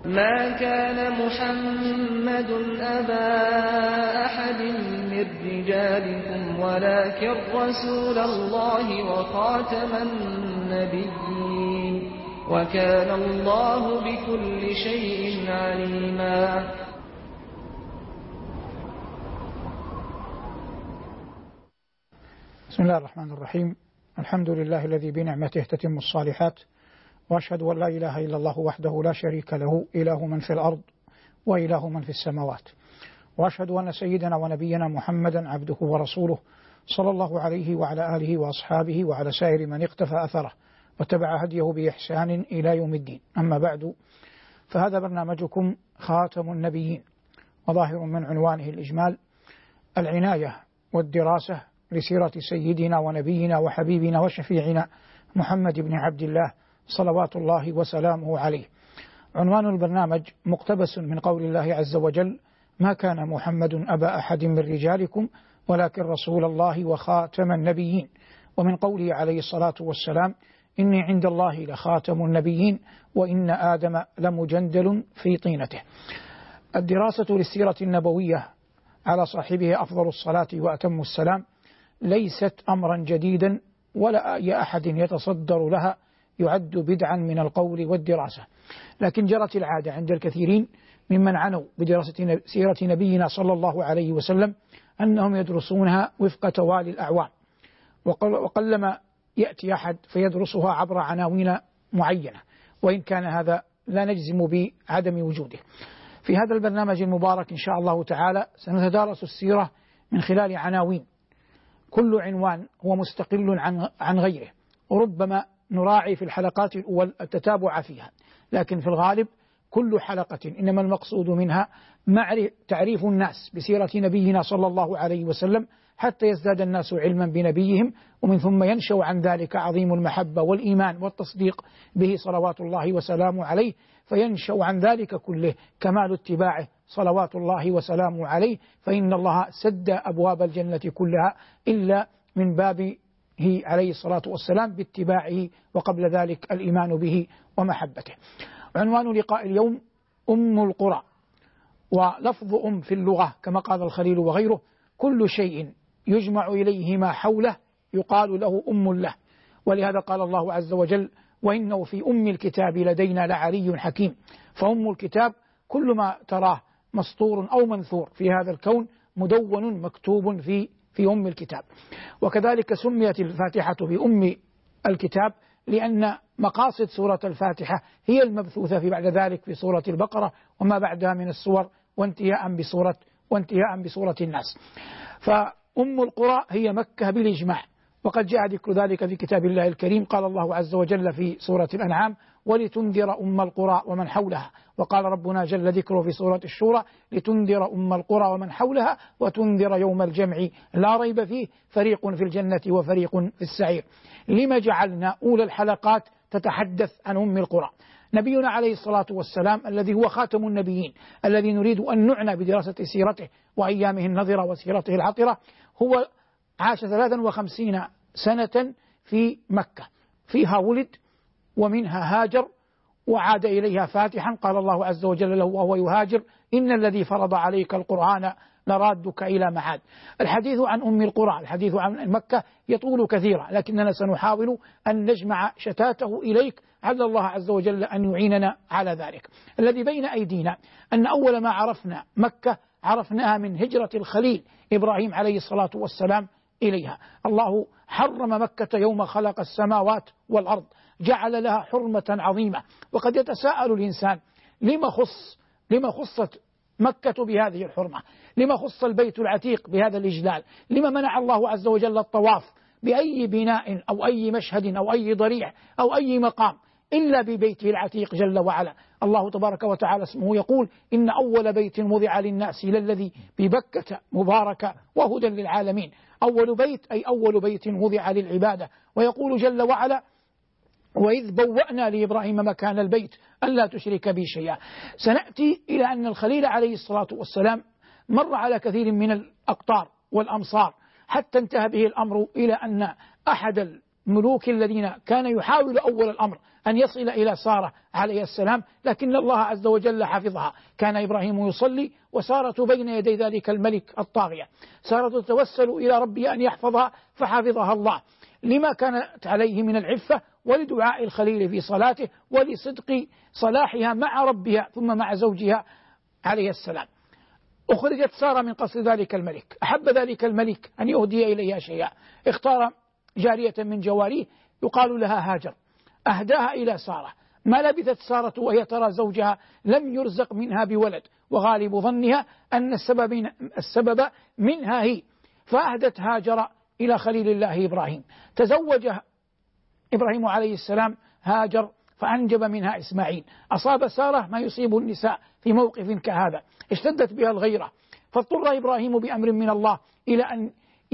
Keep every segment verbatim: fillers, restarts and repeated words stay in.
ما كان محمد أبا أحد من رجالكم ولكن رسول الله وخاتم النبيين وكان الله بكل شيء عليما. بسم الله الرحمن الرحيم. الحمد لله الذي بنعمته تتم الصالحات، وأشهد أن لا إله إلا الله وحده لا شريك له، إله من في الأرض وإله من في السماوات، وأشهد أن سيدنا ونبينا محمدا عبده ورسوله صلى الله عليه وعلى آله وأصحابه وعلى سائر من اقتفى أثره واتبع هديه بإحسان إلى يوم الدين. أما بعد، فهذا برنامجكم خاتم النبيين، وظاهر من عنوانه الإجمال العناية والدراسة لسيرة سيدنا ونبينا وحبيبنا وشفيعنا محمد بن عبد الله صلوات الله وسلامه عليه. عنوان البرنامج مقتبس من قول الله عز وجل: ما كان محمد أبا أحد من رجالكم ولكن رسول الله وخاتم النبيين، ومن قوله عليه الصلاة والسلام: إني عند الله لخاتم النبيين وإن آدم لمجندل في طينته. الدراسة للسيرة النبوية على صاحبه أفضل الصلاة وأتم السلام ليست أمرا جديدا، ولا أي أحد يتصدر لها يعد بدعا من القول والدراسة، لكن جرت العادة عند الكثيرين ممن عنوا بدراسة سيرة نبينا صلى الله عليه وسلم أنهم يدرسونها وفق توالي الأعوام، وقلما يأتي أحد فيدرسها عبر عناوين معينة، وإن كان هذا لا نجزم بعدم وجوده. في هذا البرنامج المبارك إن شاء الله تعالى سنتدارس السيرة من خلال عناوين، كل عنوان هو مستقل عن عن غيره، وربما نراعي في الحلقات الأول التتابع فيها، لكن في الغالب كل حلقة إنما المقصود منها تعريف الناس بسيرة نبينا صلى الله عليه وسلم حتى يزداد الناس علما بنبيهم، ومن ثم ينشأ عن ذلك عظيم المحبة والإيمان والتصديق به صلوات الله وسلامه عليه، فينشأ عن ذلك كله كمال اتباعه صلوات الله وسلامه عليه، فإن الله سد أبواب الجنة كلها إلا من بابه عليه الصلاة والسلام باتباعه، وقبل ذلك الإيمان به ومحبته. عنوان لقاء اليوم أم القرى، ولفظ أم في اللغة كما قال الخليل وغيره كل شيء يجمع إليه ما حوله يقال له أم له، ولهذا قال الله عز وجل: وإنه في أم الكتاب لدينا لعلي حكيم. فأم الكتاب كل ما تراه مسطور أو منثور في هذا الكون مدون مكتوب في في أم الكتاب. وكذلك سميت الفاتحة بأم الكتاب لأن مقاصد سورة الفاتحة هي المبثوثة في بعد ذلك في سورة البقرة وما بعدها من السور، وانتهاء بسورة وانتهاء بسورة الناس. فأم القرى هي مكة بالإجماع، وقد جاء ذكر ذلك في كتاب الله الكريم. قال الله عز وجل في سورة الأنعام: ولتنذر أم القرى ومن حولها. وقال ربنا جل ذكره في سورة الشورى: لتنذر أم القرى ومن حولها وتنذر يوم الجمع لا ريب فيه فريق في الجنة وفريق في السعير. لما جعلنا أولى الحلقات تتحدث عن أم القرى؟ نبينا عليه الصلاة والسلام الذي هو خاتم النبيين، الذي نريد أن نعنى بدراسة سيرته وأيامه النظرة وسيرته العطرة، هو عاش ثلاثا وخمسين سنة في مكة، فيها ولد ومنها هاجر وعاد إليها فاتحا. قال الله عز وجل له وهو يهاجر: إن الذي فرض عليك القرآن لرادك إلى معاد. الحديث عن أم القرى، الحديث عن مكة يطول كثيرا، لكننا سنحاول أن نجمع شتاته إليك، على الله عز وجل أن يعيننا على ذلك. الذي بين أيدينا أن أول ما عرفنا مكة عرفناها من هجرة الخليل إبراهيم عليه الصلاة والسلام إليها. الله حرم مكة يوم خلق السماوات والأرض، جعل لها حرمة عظيمة. وقد يتساءل الإنسان: لما خص لما خصت مكة بهذه الحرمة؟ لما خص البيت العتيق بهذا الإجلال؟ لما منع الله عز وجل الطواف بأي بناء أو أي مشهد أو أي ضريع أو أي مقام إلا ببيته العتيق جل وعلا؟ الله تبارك وتعالى اسمه يقول: إن أول بيت وضع للناس للذي ببكة مباركة وهدى للعالمين. أول بيت أي أول بيت وضع للعبادة. ويقول جل وعلا: وإذ بوأنا لإبراهيم مكان البيت ألا تشرك بي شيئا. سنأتي إلى أن الخليل عليه الصلاة والسلام مر على كثير من الأقطار والأمصار حتى انتهى به الأمر إلى أن أحد الملوك الذين كان يحاول أول الأمر أن يصل إلى سارة عليه السلام، لكن الله عز وجل حفظها. كان إبراهيم يصلي وسارة بين يدي ذلك الملك الطاغية، سارة تتوسل إلى ربي أن يحفظها فحفظها الله لما كانت عليه من العفة ولدعاء الخليل في صلاته ولصدق صلاحها مع ربها ثم مع زوجها عليه السلام. أخرجت سارة من قصر ذلك الملك، أحب ذلك الملك أن يهدي إليها شيئا، اختار جارية من جواريه يقال لها هاجر، أهداها إلى سارة. ما لبثت سارة وهي ترى زوجها لم يرزق منها بولد، وغالب ظنها أن السبب, السبب منها هي، فأهدت هاجر إلى خليل الله إبراهيم. تزوج إبراهيم عليه السلام هاجر فأنجب منها إسماعيل. أصاب سارة ما يصيب النساء في موقف كهذا، اشتدت بها الغيرة، فاضطر إبراهيم بأمر من الله إلى أن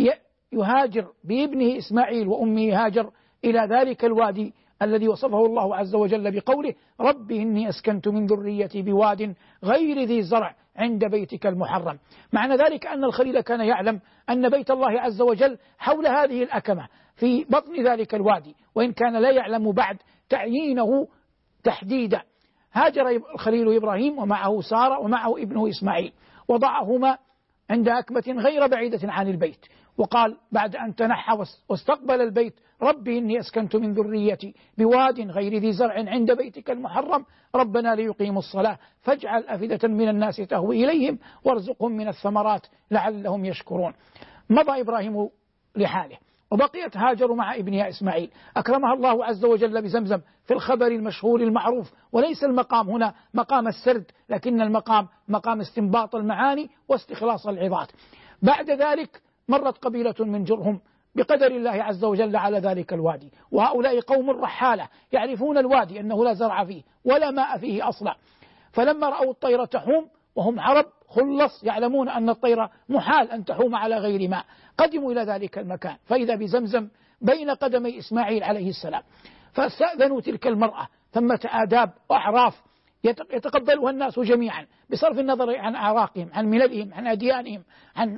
يهاجر بابنه إسماعيل وأمه هاجر إلى ذلك الوادي الذي وصفه الله عز وجل بقوله: رب إني أسكنت من ذريتي بواد غير ذي زرع عند بيتك المحرم. معنى ذلك أن الخليل كان يعلم أن بيت الله عز وجل حول هذه الأكمة في بطن ذلك الوادي، وإن كان لا يعلم بعد تعيينه تحديدا. هاجر الخليل إبراهيم ومعه سارة ومعه ابنه إسماعيل، وضعهما عند أكمة غير بعيدة عن البيت، وقال بعد أن تنحى واستقبل البيت: ربي إني أسكنت من ذريتي بواد غير ذي زرع عند بيتك المحرم ربنا ليقيموا الصلاة فاجعل أفئدة من الناس تهوي إليهم وارزقهم من الثمرات لعلهم يشكرون. مضى إبراهيم لحاله، وبقيت هاجر مع ابنها إسماعيل، أكرمها الله عز وجل بزمزم في الخبر المشهور المعروف. وليس المقام هنا مقام السرد، لكن المقام مقام استنباط المعاني واستخلاص العظات. بعد ذلك مرت قبيلة من جرهم بقدر الله عز وجل على ذلك الوادي، وهؤلاء قوم رحالة يعرفون الوادي أنه لا زرع فيه ولا ماء فيه أصلا، فلما رأوا الطير تحوم وهم عرب خلص يعلمون أن الطير محال أن تحوم على غير ماء، قدموا إلى ذلك المكان فإذا بزمزم بين قدمي إسماعيل عليه السلام، فاستأذنوا تلك المرأة. ثمة آداب وأعراف يتقبلها الناس جميعا بصرف النظر عن أعراقهم، عن مللهم، عن أديانهم، عن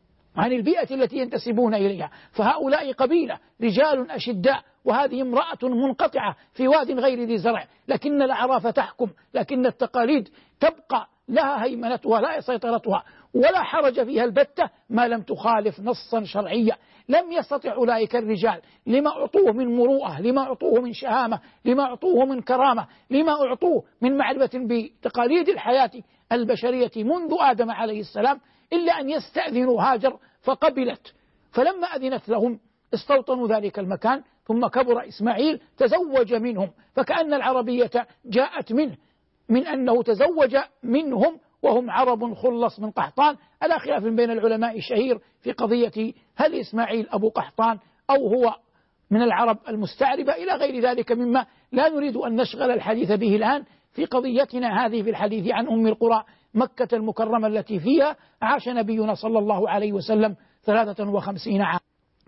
عن البيئة التي ينتسبون إليها. فهؤلاء قبيلة رجال أشداء، وهذه امرأة منقطعة في واد غير ذي زرع، لكن الأعراف تحكم، لكن التقاليد تبقى لها هيمنتها لا سيطرتها، ولا حرج فيها البتة ما لم تخالف نصا شرعيا. لم يستطع أولئك الرجال لما أعطوه من مروءة، لما أعطوه من شهامة، لما أعطوه من كرامة، لما أعطوه من معرفة بتقاليد الحياة البشرية منذ آدم عليه السلام، إلا أن يستأذنوا هاجر فقبلت. فلما أذنت لهم استوطنوا ذلك المكان، ثم كبر إسماعيل تزوج منهم، فكأن العربية جاءت منه من أنه تزوج منهم وهم عرب خلص من قحطان، على خلاف بين العلماء الشهير في قضية هل إسماعيل أبو قحطان أو هو من العرب المستعربة إلى غير ذلك مما لا نريد أن نشغل الحديث به الآن في قضيتنا هذه في الحديث عن أم القرى مكة المكرمة التي فيها عاش نبينا صلى الله عليه وسلم ثلاثة وخمسين عام.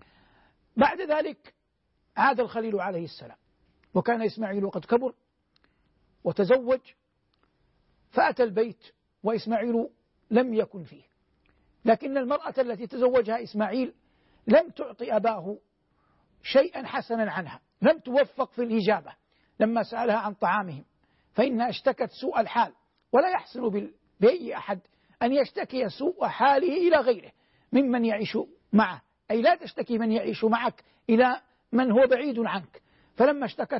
بعد ذلك عاد الخليل عليه السلام، وكان إسماعيل قد كبر وتزوج، فأتى البيت وإسماعيل لم يكن فيه، لكن المرأة التي تزوجها إسماعيل لم تعطي أباه شيئا حسنا عنها، لم توفق في الإجابة لما سألها عن طعامهم، فإنها اشتكت سوء الحال، ولا يحسن بأي أحد أن يشتكي سوء حاله إلى غيره ممن يعيش معه، أي لا تشتكي من يعيش معك إلى من هو بعيد عنك. فلما اشتكت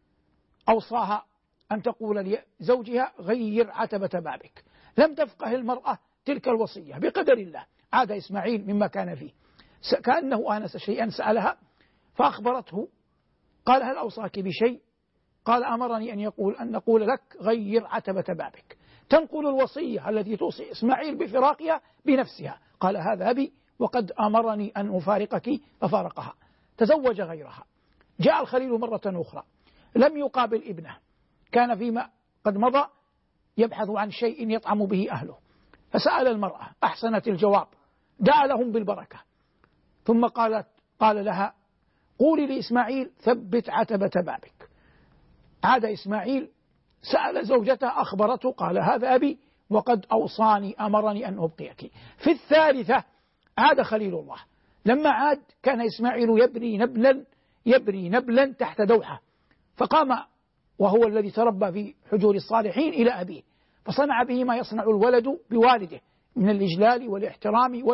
أوصاها أن تقول لزوجها: غير عتبة بابك. لم تفقه المرأة تلك الوصية، بقدر الله عاد إسماعيل مما كان فيه، كأنه آنس شيئا سألها فأخبرته، قال: هل أوصاك بشيء؟ قال: أمرني أن يقول أن نقول لك غير عتبة بابك. تنقل الوصية التي توصي إسماعيل بفراقها بنفسها. قال: هذا أبي وقد أمرني أن أفارقك، ففارقها، تزوج غيرها. جاء الخليل مرة أخرى لم يقابل ابنه، كان فيما قد مضى يبحث عن شيء يطعم به أهله، فسأل المرأة أحسنت الجواب، دعا لهم بالبركة، ثم قالت قال لها: قولي لإسماعيل ثبت عتبة بابك. عاد إسماعيل سأل زوجته أخبرته، قال: هذا أبي وقد أوصاني أمرني أن أبقيك. في الثالثة عاد خليل الله، لما عاد كان إسماعيل يبني نبلا يبري نبلا تحت دوحة، فقام وهو الذي تربى في حجور الصالحين إلى أبيه، فصنع به ما يصنع الولد بوالده من الإجلال والاحترام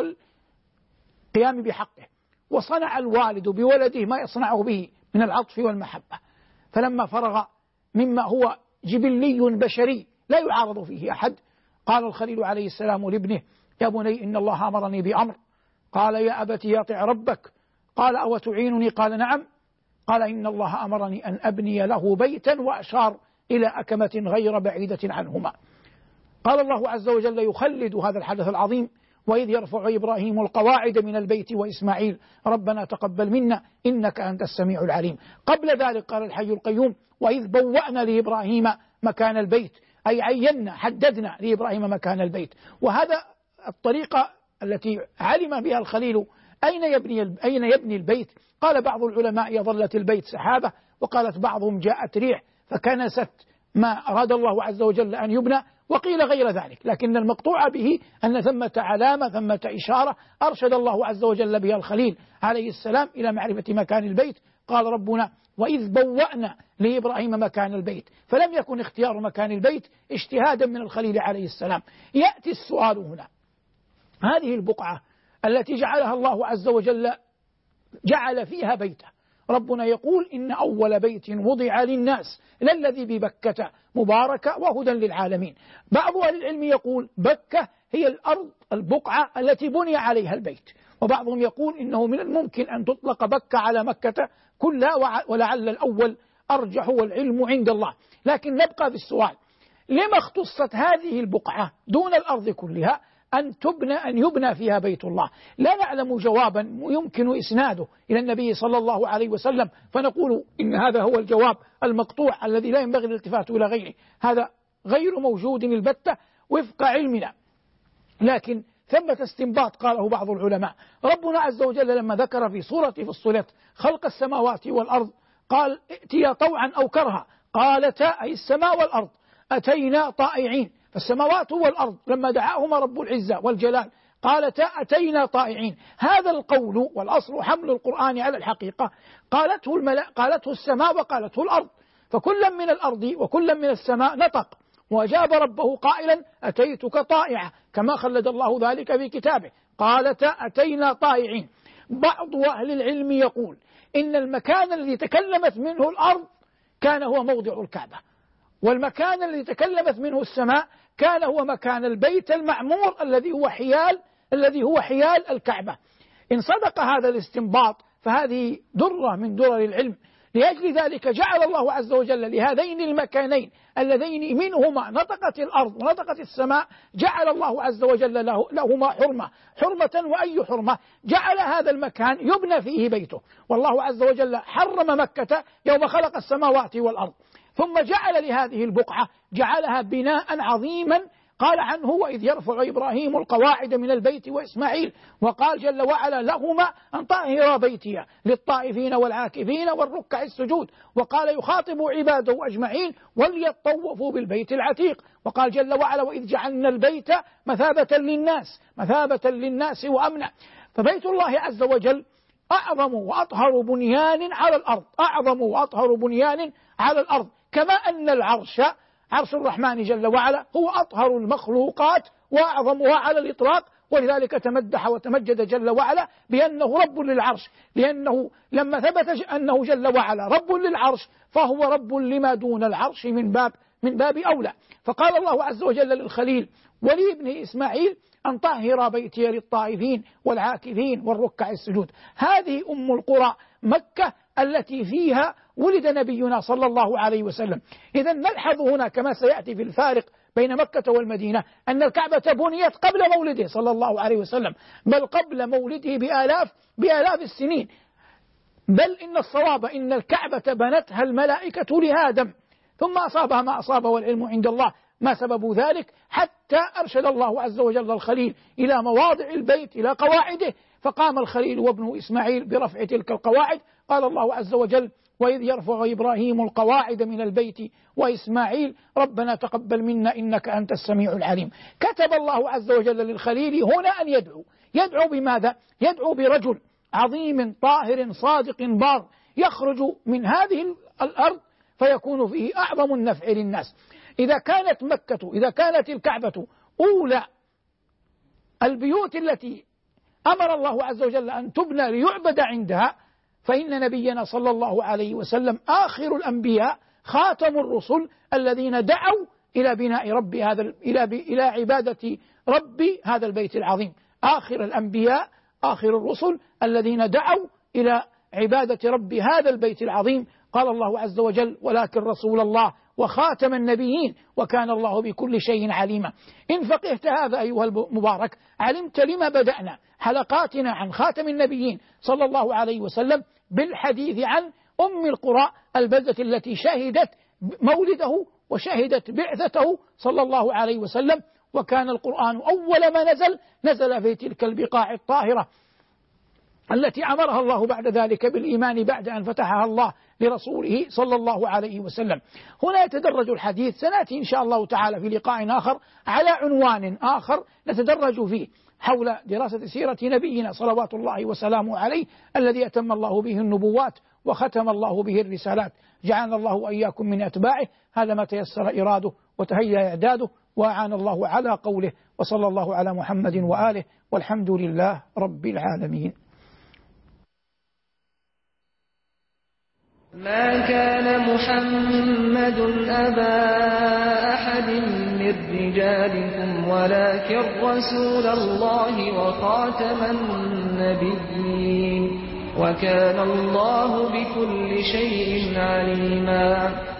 والقيام بحقه، وصنع الوالد بولده ما يصنعه به من العطف والمحبة. فلما فرغ مما هو جبلي بشري لا يعارض فيه أحد، قال الخليل عليه السلام لابنه: يا بني إن الله أمرني بأمر. قال: يا أبت أطع ربك. قال: أو تعينني؟ قال: نعم. قال: إن الله أمرني أن أبني له بيتا، وأشار إلى أكمة غير بعيدة عنهما. قال الله عز وجل يخلد هذا الحدث العظيم: وإذ يرفع إبراهيم القواعد من البيت وإسماعيل ربنا تقبل منا إنك أنت السميع العليم. قبل ذلك قال الحي القيوم: وإذ بوأنا لإبراهيم مكان البيت، أي عينا حددنا لإبراهيم مكان البيت. وهذا الطريقة التي علم بها الخليل أين يبني أين يبني البيت. قال بعض العلماء: يظلت البيت سحابة، وقالت بعضهم: جاءت ريح فكنست ما أراد الله عز وجل أن يبنى، وقيل غير ذلك. لكن المقطوع به أن ثمة علامة، ثمة إشارة أرشد الله عز وجل بها الخليل عليه السلام إلى معرفة مكان البيت. قال ربنا: وإذ بوأنا لإبراهيم مكان البيت، فلم يكن اختيار مكان البيت اجتهادا من الخليل عليه السلام. يأتي السؤال هنا: هذه البقعة التي جعلها الله عز وجل جعل فيها بيته، ربنا يقول: إن أول بيت وضع للناس للذي ببكة مباركة وهدى للعالمين. بعض أهل العلم يقول بكة هي الأرض البقعة التي بني عليها البيت، وبعضهم يقول إنه من الممكن أن تطلق بكة على مكة كلها، ولعل الأول أرجح والعلم عند الله. لكن نبقى في السؤال: لما اختصت هذه البقعة دون الأرض كلها أن تبنى أن يبنى فيها بيت الله؟ لا نعلم جوابا يمكن إسناده إلى النبي صلى الله عليه وسلم، فنقول إن هذا هو الجواب المقطوع الذي لا ينبغي الالتفات إلى غيره. هذا غير موجود البتة وفق علمنا. لكن ثمة استنباط قاله بعض العلماء. ربنا عز وجل لما ذكر في سورة فصلت خلق السماوات والأرض قال: ائتيا طوعا أو كرها، قالتا أي السماء والأرض أتينا طائعين. فالسماوات والأرض لما دعاهما رب العزة والجلال قالتا أتينا طائعين. هذا القول والأصل حمل القرآن على الحقيقة، قالته الملأ قالته السماء وقالته الأرض، فكلا من الأرض وكلا من السماء نطق وأجاب ربه قائلا: أتيتك طائعة، كما خلد الله ذلك في كتابه. قالتا أتينا طائعين. بعض أهل العلم يقول إن المكان الذي تكلمت منه الأرض كان هو موضع الكعبة، والمكان الذي تكلمت منه السماء كان هو مكان البيت المعمور الذي هو حيال الذي هو حيال الكعبة. إن صدق هذا الاستنباط فهذه درة من درر العلم. لأجل ذلك جعل الله عز وجل لهذين المكانين اللذين منهما نطقت الأرض ونطقت السماء، جعل الله عز وجل له لهما حرمة حرمة وأي حرمة؟ جعل هذا المكان يبنى فيه بيته. والله عز وجل حرم مكة يوم خلق السماوات والأرض، ثم جعل لهذه البقعة جعلها بناء عظيما. قال عنه: وإذ يرفع إبراهيم القواعد من البيت وإسماعيل. وقال جل وعلا لهما: أن طهر بيتي للطائفين والعاكفين والركع السجود. وقال يخاطب عباده أجمعين: وليطوفوا بالبيت العتيق. وقال جل وعلا: وإذ جعلنا البيت مثابة للناس مثابة للناس وأمنا. فبيت الله عز وجل أعظم وأطهر بنيان على الأرض أعظم وأطهر بنيان على الأرض كما أن العرش عرش الرحمن جل وعلا هو أطهر المخلوقات وأعظمها على الإطلاق. ولذلك تمدح وتمجد جل وعلا بأنه رب للعرش، لأنه لما ثبت أنه جل وعلا رب للعرش فهو رب لما دون العرش من باب من باب أولى. فقال الله عز وجل للخليل ولابن إسماعيل: أن طهر بيتي للطائفين والعاكفين والركع السجود. هذه أم القرى مكة التي فيها ولد نبينا صلى الله عليه وسلم. إذا نلحظ هنا كما سيأتي في الفارق بين مكة والمدينة أن الكعبة بنيت قبل مولده صلى الله عليه وسلم، بل قبل مولده بآلاف بآلاف السنين. بل إن الصواب إن الكعبة بنتها الملائكة لآدم ثم أصابها ما أصاب، والعلم عند الله ما سبب ذلك، حتى أرشد الله عز وجل الخليل إلى مواضع البيت إلى قواعده، فقام الخليل وابنه إسماعيل برفع تلك القواعد. قال الله عز وجل: وإذ يرفع إبراهيم القواعد من البيت وإسماعيل ربنا تقبل منا إنك أنت السميع العليم. كتب الله عز وجل للخليل هنا أن يدعو. يدعو بماذا؟ يدعو برجل عظيم طاهر صادق بار يخرج من هذه الأرض فيكون فيه أعظم النفع للناس. إذا كانت مكة إذا كانت الكعبة أولى البيوت التي أمر الله عز وجل أن تبنى ليعبد عندها، فإن نبينا صلى الله عليه وسلم آخر الأنبياء خاتم الرسل الذين دعوا إلى بناء رب هذا إلى إلى عبادة رب هذا البيت العظيم. آخر الأنبياء آخر الرسل الذين دعوا إلى عبادة رب هذا البيت العظيم. قال الله عز وجل: ولكن رسول الله وخاتم النبيين وكان الله بكل شيء عليما. إن فقهت هذا أيها المبارك علمت لما بدأنا حلقاتنا عن خاتم النبيين صلى الله عليه وسلم بالحديث عن أم القرى البلدة التي شهدت مولده وشهدت بعثته صلى الله عليه وسلم. وكان القرآن أول ما نزل نزل في تلك البقاع الطاهرة التي أمرها الله بعد ذلك بالإيمان بعد أن فتحها الله لرسوله صلى الله عليه وسلم. هنا يتدرج الحديث، سنأتي إن شاء الله تعالى في لقاء آخر على عنوان آخر نتدرج فيه حول دراسة سيرة نبينا صلوات الله وسلامه عليه الذي أتم الله به النبوات وختم الله به الرسالات. جعلنا الله وإياكم من أتباعه. هذا ما تيسر إراده وتهيأ إعداده، وأعان الله على قوله. وصلى الله على محمد وآله، والحمد لله رب العالمين. ما كان محمد أبا أحد من رجالكم ولكن رسول الله وخاتم النبيين وكان الله بكل شيء عليما.